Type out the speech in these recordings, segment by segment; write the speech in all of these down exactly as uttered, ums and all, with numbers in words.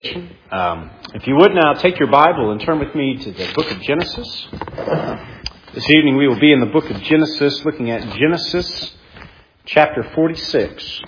Um, if you would now take your Bible and turn with me to the book of Genesis. This evening we will be in the book of Genesis, looking at Genesis chapter forty-six.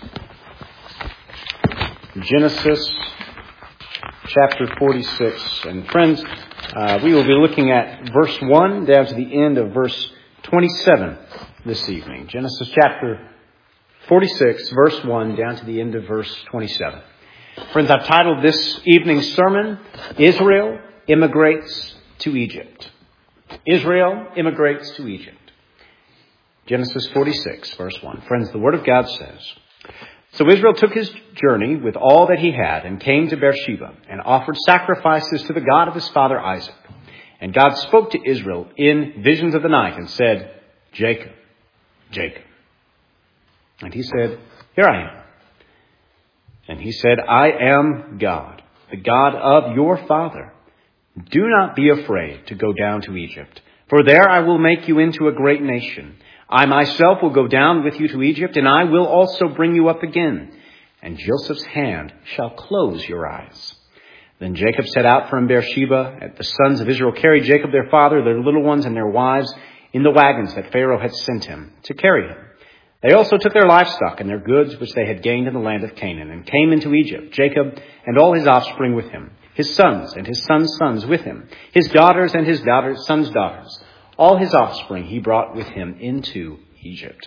Genesis chapter forty-six. And friends, uh, we will be looking at verse one down to the end of verse twenty-seven this evening. Genesis chapter forty-six, verse one down to the end of verse twenty-seven. Friends, I've titled this evening's sermon, Israel Immigrates to Egypt. Israel immigrates to Egypt. Genesis forty-six, verse one. Friends, the Word of God says, "So Israel took his journey with all that he had and came to Beersheba and offered sacrifices to the God of his father Isaac. And God spoke to Israel in visions of the night and said, 'Jacob, Jacob.' And he said, 'Here I am.' And he said, 'I am God, the God of your father. Do not be afraid to go down to Egypt, for there I will make you into a great nation. I myself will go down with you to Egypt, and I will also bring you up again. And Joseph's hand shall close your eyes.' Then Jacob set out from Beersheba, and the sons of Israel carried Jacob their father, their little ones and their wives, in the wagons that Pharaoh had sent him to carry him. They also took their livestock and their goods which they had gained in the land of Canaan, and came into Egypt, Jacob and all his offspring with him, his sons and his sons' sons with him, his daughters and his daughters' sons' daughters. All his offspring he brought with him into Egypt.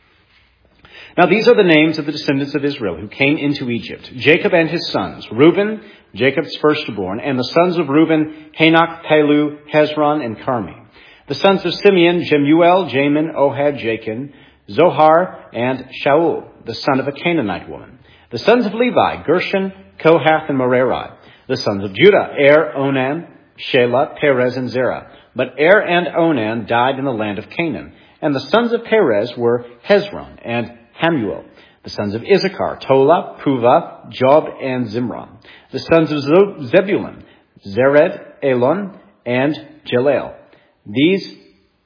Now these are the names of the descendants of Israel who came into Egypt: Jacob and his sons, Reuben, Jacob's firstborn, and the sons of Reuben, Hanok, Palu, Hezron, and Carmi. The sons of Simeon, Jemuel, Jamin, Ohad, Jachin, Zohar, and Shaul, the son of a Canaanite woman. The sons of Levi, Gershon, Kohath, and Merari. The sons of Judah, Er, Onan, Shelah, Perez, and Zerah. But Er and Onan died in the land of Canaan. And the sons of Perez were Hezron and Hamuel. The sons of Issachar, Tola, Puvah, Job, and Zimran. The sons of Zebulun, Zered, Elon, and Jaleel. These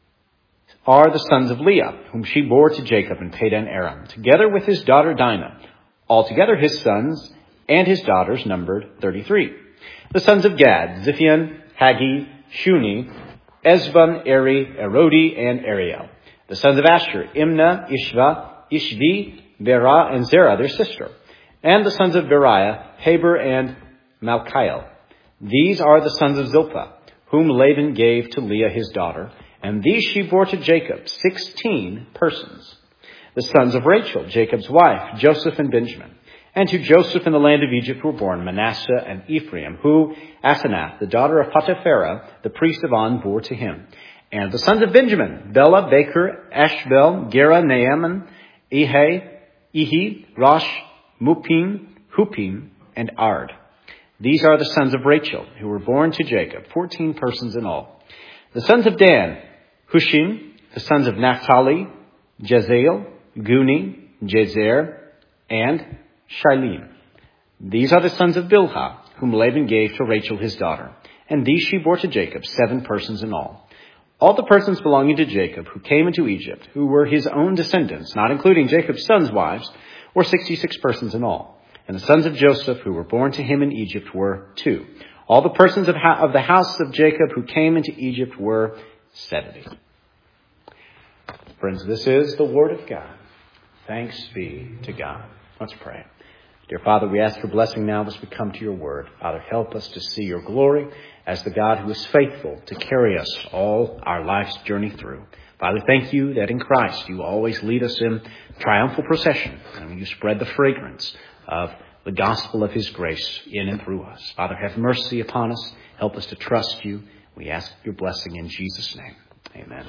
are the sons of Leah, whom she bore to Jacob in Padan Aram, together with his daughter Dinah. Altogether his sons and his daughters numbered thirty-three. The sons of Gad, Ziphion, Hagi, Shuni, Ezbon, Eri, Erodi, and Ariel. The sons of Asher, Imnah, Ishva, Ishvi, Berah, and Zerah, their sister. And the sons of Beriah, Heber, and Malchiel. These are the sons of Zilpah, whom Laban gave to Leah his daughter, and these she bore to Jacob, sixteen persons. The sons of Rachel, Jacob's wife, Joseph and Benjamin. And to Joseph in the land of Egypt were born Manasseh and Ephraim, who Asenath, the daughter of Potipharah, the priest of On, bore to him. And the sons of Benjamin, Bela, Baker, Ashbel, Gera, Naaman, Ehi, Ehi, Rosh, Mupim, Hupim, and Ard. These are the sons of Rachel, who were born to Jacob, fourteen persons in all. The sons of Dan, Hushim, the sons of Naphtali, Jezael, Guni, Jezer, and Shilim. These are the sons of Bilhah, whom Laban gave to Rachel his daughter. And these she bore to Jacob, seven persons in all. All the persons belonging to Jacob who came into Egypt, who were his own descendants, not including Jacob's sons' wives, were sixty-six persons in all. And the sons of Joseph who were born to him in Egypt were two. All the persons of, ha- of the house of Jacob who came into Egypt were seventy. Friends, this is the word of God. Thanks be to God. Let's pray. Dear Father, we ask for blessing now as we come to your word. Father, help us to see your glory as the God who is faithful to carry us all our life's journey through. Father, thank you that in Christ you always lead us in triumphal procession, and you spread the fragrance of the gospel of his grace in and through us. Father, have mercy upon us. Help us to trust you. We ask your blessing in Jesus' name. Amen.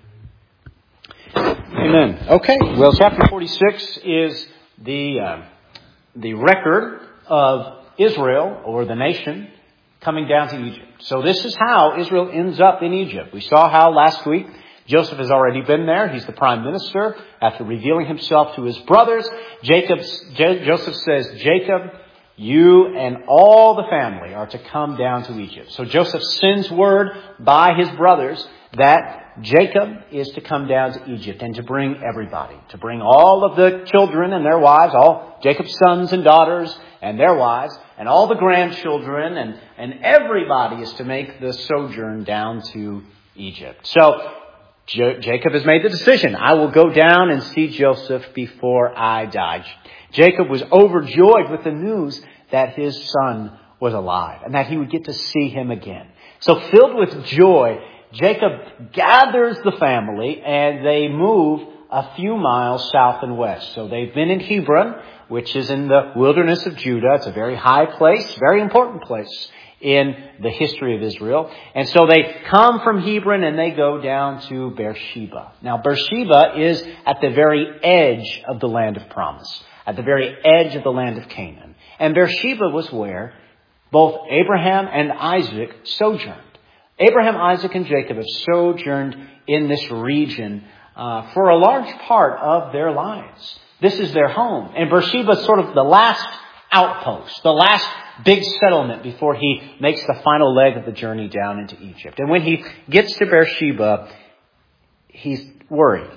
Amen. Okay, well, chapter forty-six is the uh, the record of Israel, or the nation, coming down to Egypt. So this is how Israel ends up in Egypt. We saw how last week Joseph has already been there. He's the prime minister. After revealing himself to his brothers, Jacob, J- Joseph says, Jacob, you and all the family are to come down to Egypt. So Joseph sends word by his brothers that Jacob is to come down to Egypt and to bring everybody, to bring all of the children and their wives, all Jacob's sons and daughters, and their wives and all the grandchildren and, and everybody is to make the sojourn down to Egypt. So J- Jacob has made the decision. I will go down and see Joseph before I die. Jacob was overjoyed with the news that his son was alive and that he would get to see him again. So filled with joy, Jacob gathers the family and they move a few miles south and west. So they've been in Hebron, which is in the wilderness of Judah. It's a very high place, very important place in the history of Israel. And so they come from Hebron and they go down to Beersheba. Now, Beersheba is at the very edge of the land of promise, at the very edge of the land of Canaan. And Beersheba was where both Abraham and Isaac sojourned. Abraham, Isaac, and Jacob have sojourned in this region uh, for a large part of their lives. This is their home. And Beersheba is sort of the last outpost, the last big settlement before he makes the final leg of the journey down into Egypt. And when he gets to Beersheba, he's worried.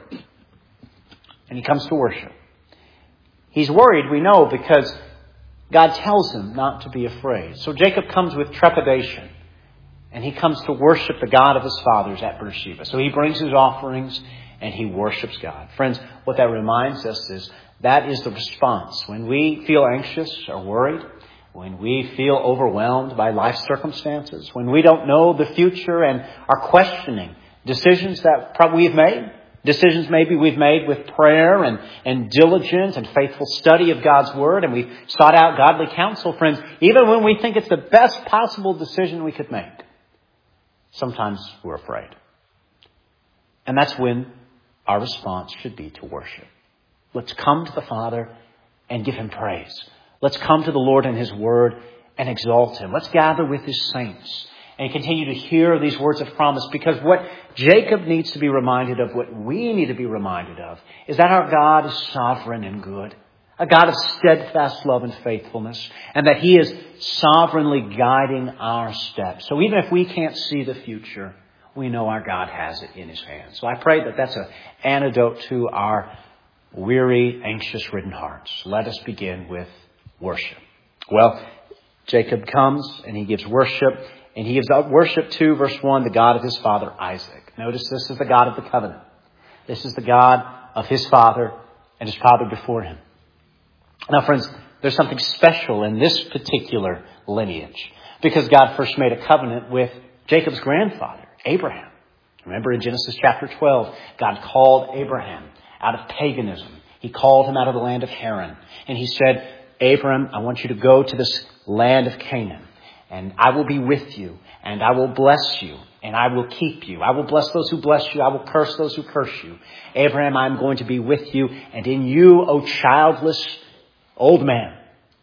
And he comes to worship. He's worried, we know, because God tells him not to be afraid. So Jacob comes with trepidation. And he comes to worship the God of his fathers at Beersheba. So he brings his offerings and he worships God. Friends, what that reminds us is that is the response. When we feel anxious or worried, when we feel overwhelmed by life circumstances, when we don't know the future and are questioning decisions that probably we've made, decisions maybe we've made with prayer and, and diligence and faithful study of God's Word, and we've sought out godly counsel, friends, even when we think it's the best possible decision we could make, sometimes we're afraid. And that's when our response should be to worship. Let's come to the Father and give Him praise. Let's come to the Lord and His Word and exalt Him. Let's gather with His saints and continue to hear these words of promise, because what Jacob needs to be reminded of, what we need to be reminded of, is that our God is sovereign and good, a God of steadfast love and faithfulness, and that He is sovereignly guiding our steps. So even if we can't see the future, we know our God has it in His hands. So I pray that that's an antidote to our weary, anxious-ridden hearts. Let us begin with worship. Well, Jacob comes and he gives worship, and he gives worship to, verse one, the God of his father Isaac. Notice this is the God of the covenant. This is the God of his father and his father before him. Now, friends, there's something special in this particular lineage, because God first made a covenant with Jacob's grandfather, Abraham. Remember in Genesis chapter twelve, God called Abraham out of paganism. He called him out of the land of Haran. And he said, Abram, I want you to go to this land of Canaan, and I will be with you, and I will bless you, and I will keep you. I will bless those who bless you. I will curse those who curse you. Abraham, I'm going to be with you, and in you, O childless old man,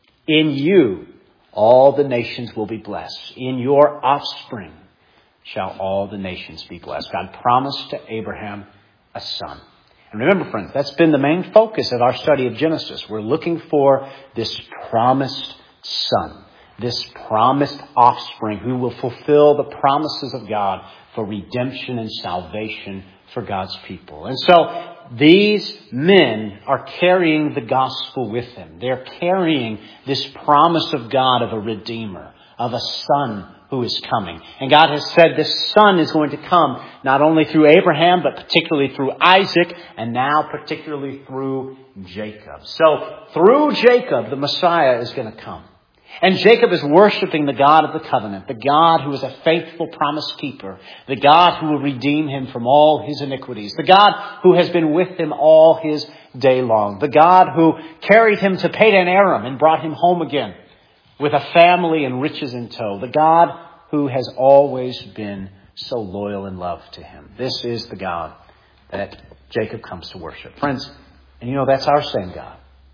in you all the nations will be blessed. In your offspring shall all the nations be blessed. God promised to Abraham a son. And remember, friends, that's been the main focus of our study of Genesis. We're looking for this promised son, this promised offspring who will fulfill the promises of God for redemption and salvation for God's people. And so these men are carrying the gospel with them. They're carrying this promise of God of a redeemer, of a son who is coming. And God has said this son is going to come not only through Abraham, but particularly through Isaac, and now particularly through Jacob. So through Jacob, the Messiah is going to come. And Jacob is worshiping the God of the covenant, the God who is a faithful promise keeper, the God who will redeem him from all his iniquities, the God who has been with him all his day long, the God who carried him to Padan Aram and brought him home again with a family and riches in tow, the God who has always been so loyal in love to him. This is the God that Jacob comes to worship. Friends, and you know, that's our same God.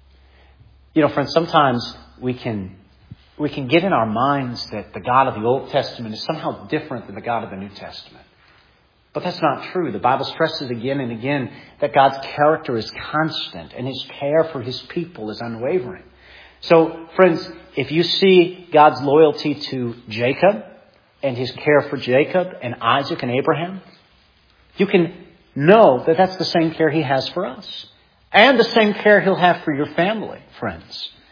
You know, friends, sometimes we can we can get in our minds that the God of the Old Testament is somehow different than the God of the New Testament. But that's not true. The Bible stresses again and again that God's character is constant and his care for his people is unwavering. So, friends, if you see God's loyalty to Jacob and his care for Jacob and Isaac and Abraham, you can know that that's the same care he has for us, and the same care he'll have for your family, friends.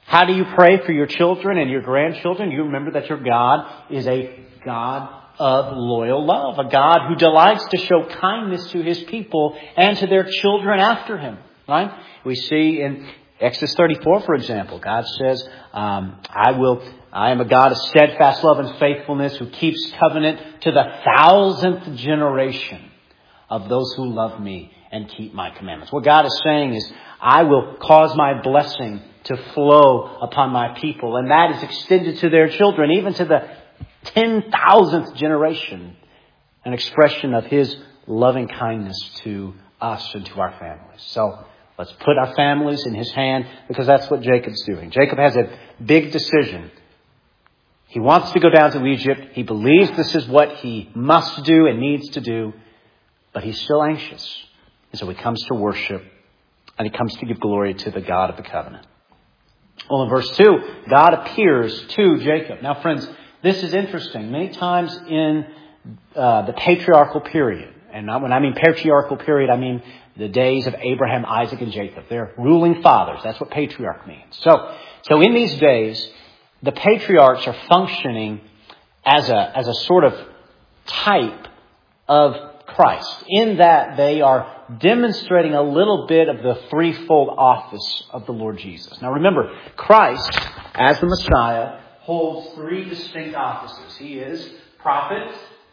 How do you pray for your children and your grandchildren? You remember that your God is a God of loyal love, a God who delights to show kindness to His people and to their children after Him, right? We see in Exodus thirty-four, for example, God says, um, I will, I am a God of steadfast love and faithfulness who keeps covenant to the thousandth generation of those who love me and keep my commandments. What God is saying is, I will cause my blessing to flow upon my people. And that is extended to their children, even to the ten thousandth generation. An expression of His loving kindness to us and to our families. So let's put our families in His hand, because that's what Jacob's doing. Jacob has a big decision. He wants to go down to Egypt. He believes this is what he must do and needs to do. But he's still anxious. And so he comes to worship. And he comes to give glory to the God of the covenant. Well, in verse two, God appears to Jacob. Now, friends, this is interesting. Many times in uh, the patriarchal period, and when I mean patriarchal period, I mean the days of Abraham, Isaac, and Jacob. They're ruling fathers. That's what patriarch means. So, so in these days, the patriarchs are functioning as a, as a sort of type of Christ, in that they are demonstrating a little bit of the threefold office of the Lord Jesus. Now remember, Christ, as the Messiah, holds three distinct offices. He is prophet,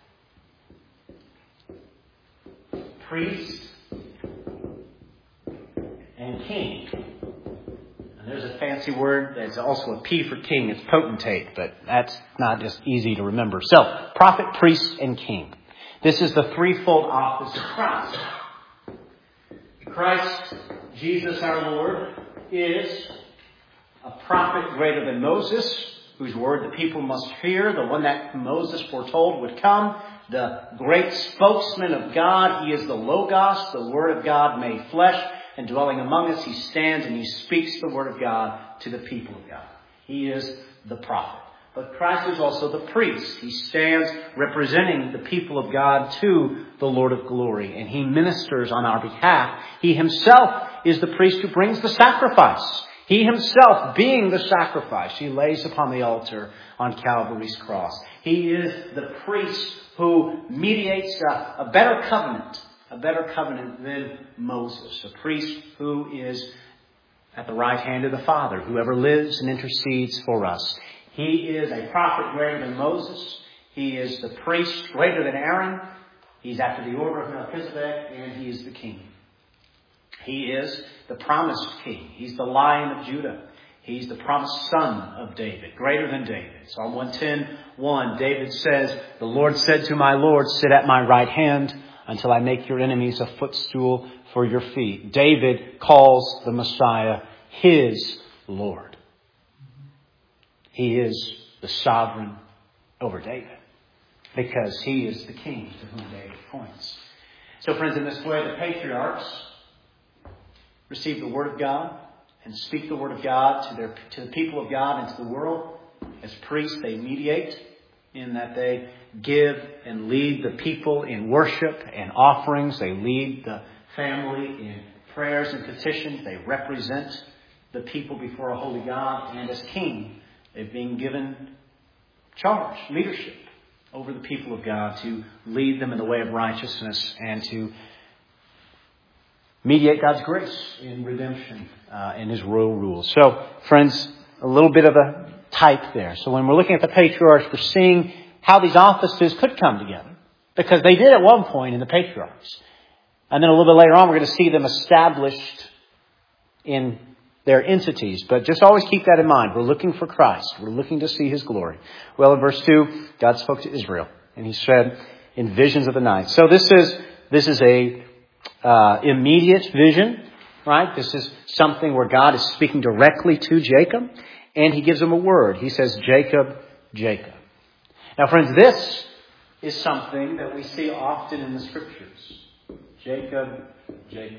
priest, and king. And there's a fancy word that's also a P for king. It's potentate, but that's not just easy to remember. So, prophet, priest, and king. This is the threefold office of Christ. Christ, Jesus our Lord, is a prophet greater than Moses, whose word the people must fear, the one that Moses foretold would come, the great spokesman of God. He is the Logos, the Word of God made flesh, and dwelling among us, He stands and He speaks the Word of God to the people of God. He is the prophet. But Christ is also the priest. He stands representing the people of God to the Lord of glory, and He ministers on our behalf. He Himself is the priest who brings the sacrifice. He Himself being the sacrifice He lays upon the altar on Calvary's cross. He is the priest who mediates a, a better covenant, a better covenant than Moses. A priest who is at the right hand of the Father, who ever lives and intercedes for us. He is a prophet greater than Moses. He is the priest greater than Aaron. He's after the order of Melchizedek, and He is the king. He is the promised king. He's the Lion of Judah. He's the promised son of David, greater than David. Psalm one ten, one, David says, "The Lord said to my Lord, sit at my right hand until I make your enemies a footstool for your feet." David calls the Messiah his Lord. He is the sovereign over David, because He is the king to whom David points. So friends, in this way, the patriarchs receive the Word of God and speak the Word of God to their to the people of God and to the world. As priests, they mediate in that they give and lead the people in worship and offerings. They lead the family in prayers and petitions. They represent the people before a holy God. And as king, they've been given charge, leadership over the people of God to lead them in the way of righteousness and to mediate God's grace in redemption uh, in His royal rule. So, friends, a little bit of a type there. So when we're looking at the patriarchs, we're seeing how these offices could come together, because they did at one point in the patriarchs. And then a little bit later on, we're going to see them established in their entities. But just always keep that in mind. We're looking for Christ. We're looking to see His glory. Well, in verse two, God spoke to Israel, and He said in visions of the night. So this is this is a uh, immediate vision, right? This is something where God is speaking directly to Jacob, and He gives him a word. He says, "Jacob, Jacob." Now, friends, this is something that we see often in the Scriptures. Jacob, Jacob.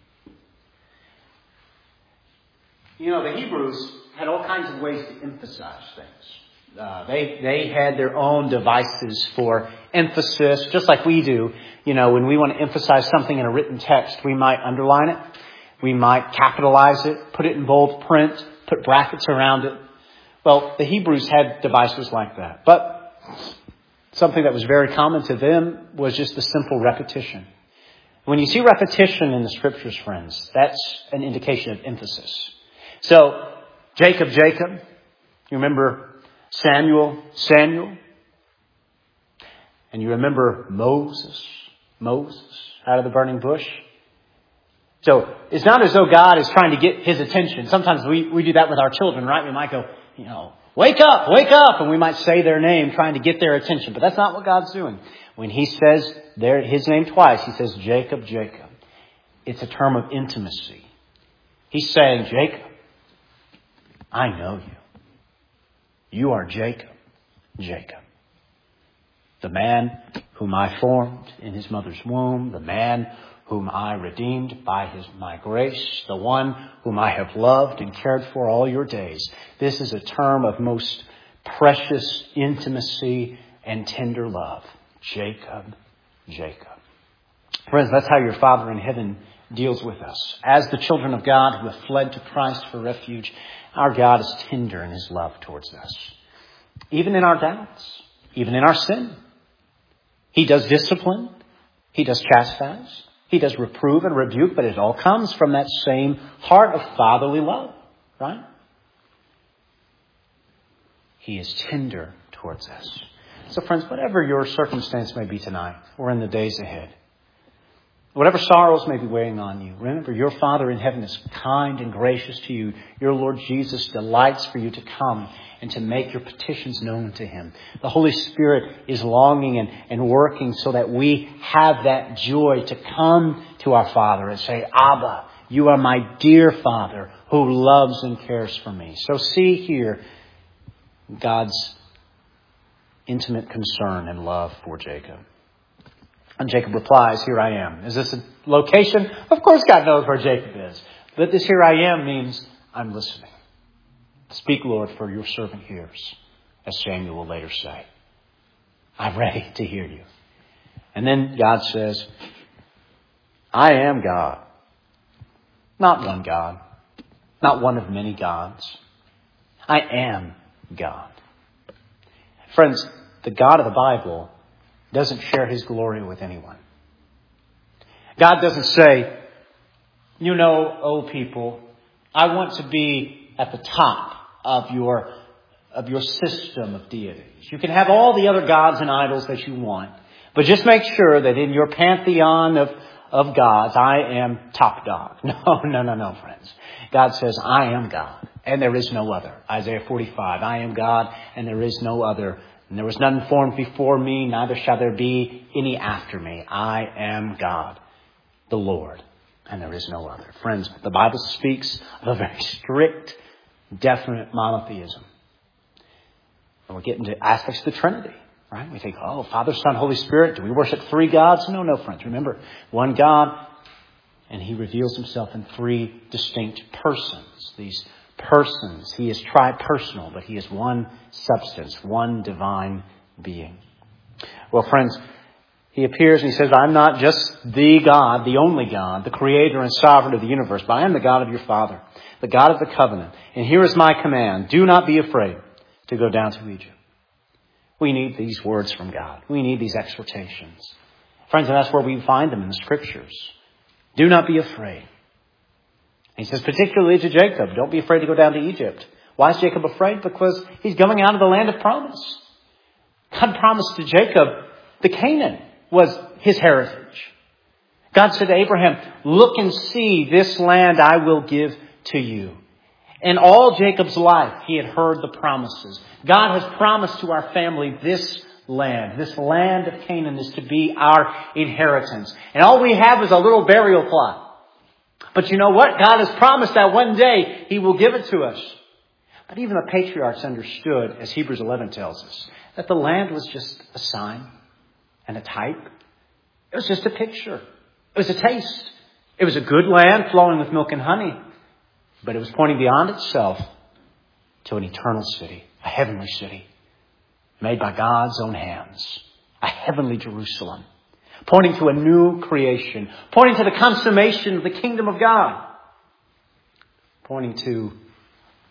You know, the Hebrews had all kinds of ways to emphasize things. Uh, they they had their own devices for emphasis, just like we do. You know, when we want to emphasize something in a written text, we might underline it. We might capitalize it, put it in bold print, put brackets around it. Well, the Hebrews had devices like that. But something that was very common to them was just the simple repetition. When you see repetition in the Scriptures, friends, that's an indication of emphasis. So, Jacob, Jacob. You remember Samuel, Samuel. And you remember Moses, Moses, out of the burning bush. So, it's not as though God is trying to get his attention. Sometimes we, we do that with our children, right? We might go, you know, wake up, wake up. And we might say their name trying to get their attention. But that's not what God's doing. When he says their, his name twice, he says, Jacob, Jacob. It's a term of intimacy. He's saying, Jacob, I know you. You are Jacob, Jacob. The man whom I formed in his mother's womb. The man whom I redeemed by his my grace. The one whom I have loved and cared for all your days. This is a term of most precious intimacy and tender love. Jacob, Jacob. Friends, that's how your Father in heaven deals with us. As the children of God who have fled to Christ for refuge, our God is tender in his love towards us. Even in our doubts, even in our sin. He does discipline. He does chastise. He does reprove and rebuke, but it all comes from that same heart of fatherly love, right? He is tender towards us. So friends, whatever your circumstance may be tonight or in the days ahead, whatever sorrows may be weighing on you, remember your Father in heaven is kind and gracious to you. Your Lord Jesus delights for you to come and to make your petitions known to him. The Holy Spirit is longing and, and working so that we have that joy to come to our Father and say, Abba, you are my dear Father who loves and cares for me. So see here God's intimate concern and love for Jacob. And Jacob replies, here I am. Is this a location? Of course God knows where Jacob is. But this here I am means I'm listening. Speak, Lord, for your servant hears, as Samuel will later say. I'm ready to hear you. And then God says, I am God. Not one God. Not one of many gods. I am God. Friends, the God of the Bible doesn't share his glory with anyone. God doesn't say, you know, oh people, I want to be at the top of your, of your system of deities. You can have all the other gods and idols that you want, but just make sure that in your pantheon of, of gods, I am top dog. No, no, no, no, friends. God says, I am God, and there is no other. Isaiah forty-five, I am God, and there is no other. And there was none formed before me, neither shall there be any after me. I am God, the Lord, and there is no other. Friends, the Bible speaks of a very strict, definite monotheism. And we get into aspects of the Trinity, right? We think, oh, Father, Son, Holy Spirit, do we worship three gods? No, no, friends. Remember, one God, and he reveals himself in three distinct persons. These persons. He is tri-personal, but he is one substance, one divine being. Well, friends, he appears and he says, I'm not just the God, the only God, the creator and sovereign of the universe, but I am the God of your father, the God of the covenant. And here is my command. Do not be afraid to go down to Egypt. We need these words from God. We need these exhortations. Friends, and that's where we find them in the Scriptures. Do not be afraid. He says, particularly to Jacob, don't be afraid to go down to Egypt. Why is Jacob afraid? Because he's going out of the land of promise. God promised to Jacob the Canaan was his heritage. God said to Abraham, look and see this land I will give to you. And all Jacob's life, he had heard the promises. God has promised to our family this land. This land of Canaan is to be our inheritance. And all we have is a little burial plot. But you know what? God has promised that one day he will give it to us. But even the patriarchs understood, as Hebrews eleven tells us, that the land was just a sign and a type. It was just a picture. It was a taste. It was a good land flowing with milk and honey. But it was pointing beyond itself to an eternal city, a heavenly city, made by God's own hands, a heavenly Jerusalem. Pointing to a new creation. Pointing to the consummation of the kingdom of God. Pointing to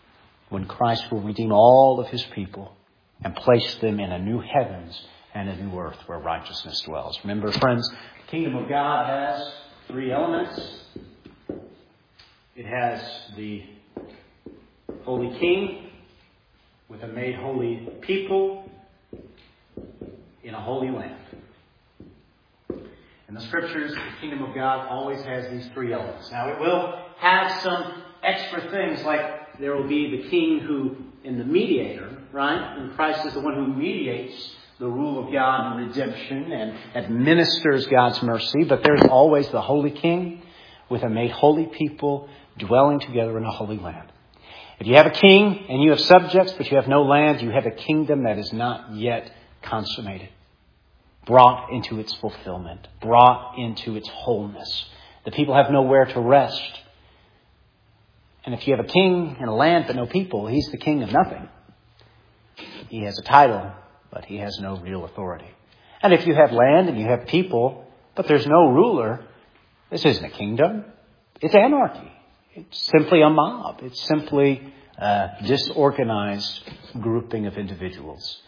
when Christ will redeem all of his people and place them in a new heavens and a new earth where righteousness dwells. Remember, friends, the kingdom of God has three elements. It has the holy king with a made holy people in a holy land. In the scriptures, the kingdom of God always has these three elements. Now, it will have some extra things, like there will be the king who, in the mediator, right? And Christ is the one who mediates the rule of God and redemption and administers God's mercy. But there's always the holy king with a made holy people dwelling together in a holy land. If you have a king and you have subjects, but you have no land, you have a kingdom that is not yet consummated, brought into its fulfillment, brought into its wholeness. The people have nowhere to rest. And if you have a king and a land but no people, he's the king of nothing. He has a title, but he has no real authority. And if you have land and you have people, but there's no ruler, this isn't a kingdom. It's anarchy. It's simply a mob. It's simply a disorganized grouping of individuals.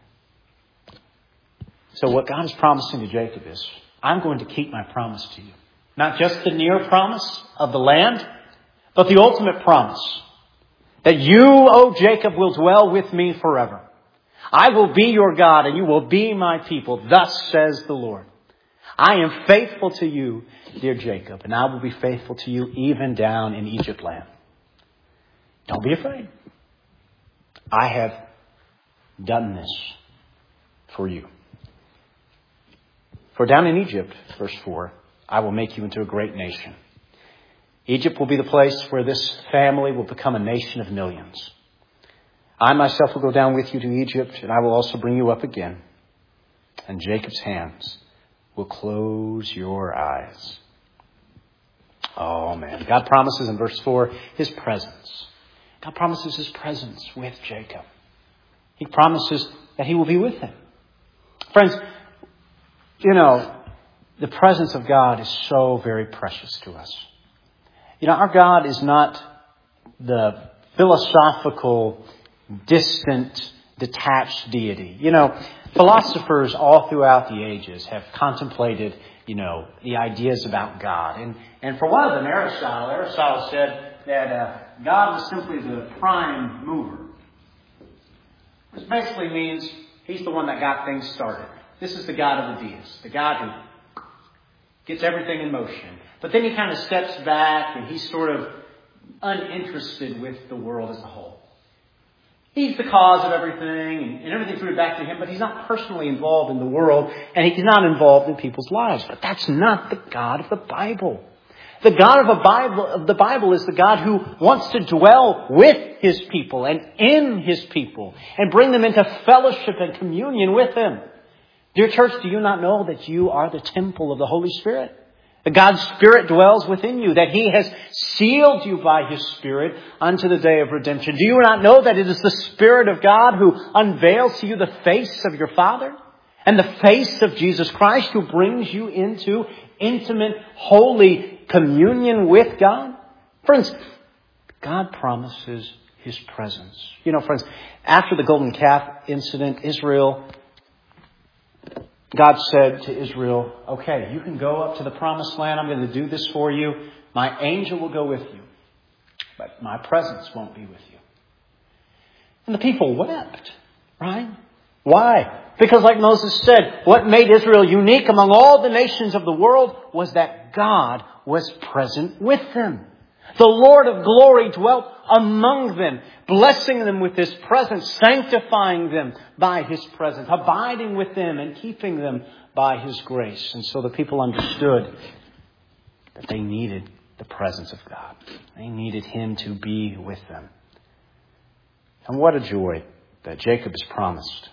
So what God is promising to Jacob is, I'm going to keep my promise to you. Not just the near promise of the land, but the ultimate promise that you, O Jacob, will dwell with me forever. I will be your God and you will be my people. Thus says the Lord. I am faithful to you, dear Jacob, and I will be faithful to you even down in Egypt land. Don't be afraid. I have done this for you. For down in Egypt, verse four, I will make you into a great nation. Egypt will be the place where this family will become a nation of millions. I myself will go down with you to Egypt, and I will also bring you up again. And Jacob's hands will close your eyes. Oh, man. God promises in verse four his presence. God promises his presence with Jacob. He promises that he will be with him. Friends, you know, the presence of God is so very precious to us. You know, our God is not the philosophical, distant, detached deity. You know, philosophers all throughout the ages have contemplated, you know, the ideas about God. And and for one of them, Aristotle, Aristotle said that uh, God was simply the prime mover. Which basically means he's the one that got things started. This is the God of the deists, the God who gets everything in motion. But then he kind of steps back and he's sort of uninterested with the world as a whole. He's the cause of everything and everything's rooted back to him, but he's not personally involved in the world and he's not involved in people's lives. But that's not the God of the Bible. The God of the Bible, of the Bible is the God who wants to dwell with his people and in his people and bring them into fellowship and communion with him. Dear church, do you not know that you are the temple of the Holy Spirit? That God's Spirit dwells within you, that he has sealed you by his Spirit unto the day of redemption. Do you not know that it is the Spirit of God who unveils to you the face of your Father and the face of Jesus Christ, who brings you into intimate, holy communion with God? Friends, God promises his presence. You know, friends, after the golden calf incident, Israel... God said to Israel, okay, you can go up to the promised land. I'm going to do this for you. My angel will go with you, but my presence won't be with you. And the people wept, right? Why? Because like Moses said, what made Israel unique among all the nations of the world was that God was present with them. The Lord of glory dwelt among them, blessing them with his presence, sanctifying them by his presence, abiding with them and keeping them by his grace. And so the people understood that they needed the presence of God. They needed him to be with them. And what a joy that Jacob is promised.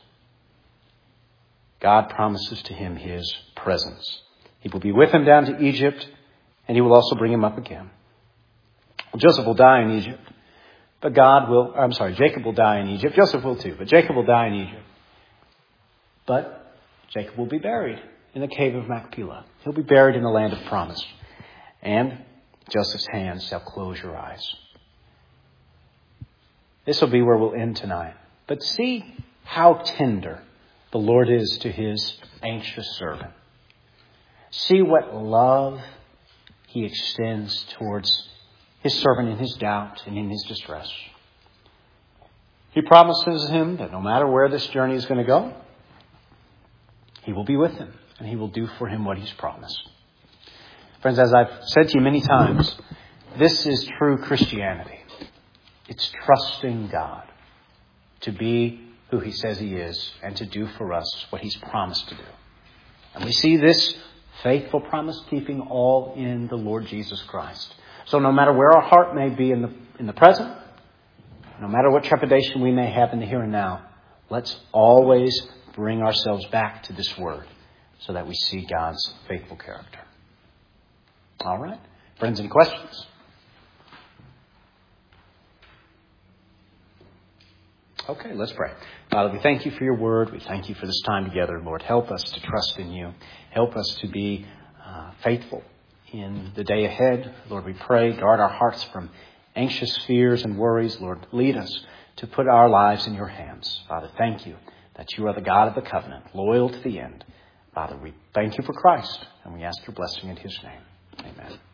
God promises to him his presence. He will be with him down to Egypt, and he will also bring him up again. Joseph will die in Egypt, but God will, I'm sorry, Jacob will die in Egypt. Joseph will too, but Jacob will die in Egypt. But Jacob will be buried in the cave of Machpelah. He'll be buried in the land of promise. And Joseph's hands shall close your eyes. This will be where we'll end tonight. But see how tender the Lord is to his anxious servant. See what love he extends towards his servant in his doubt and in his distress. He promises him that no matter where this journey is going to go, he will be with him and he will do for him what he's promised. Friends, as I've said to you many times, this is true Christianity. It's trusting God to be who he says he is and to do for us what he's promised to do. And we see this faithful promise keeping all in the Lord Jesus Christ. So no matter where our heart may be in the in the present, no matter what trepidation we may have in the here and now, let's always bring ourselves back to this word so that we see God's faithful character. All right. Friends, any questions? Okay, let's pray. Father, we thank you for your word. We thank you for this time together. Lord, help us to trust in you. Help us to be uh, faithful in the day ahead. Lord, we pray, guard our hearts from anxious fears and worries. Lord, lead us to put our lives in your hands. Father, thank you that you are the God of the covenant, loyal to the end. Father, we thank you for Christ, and we ask your blessing in his name. Amen.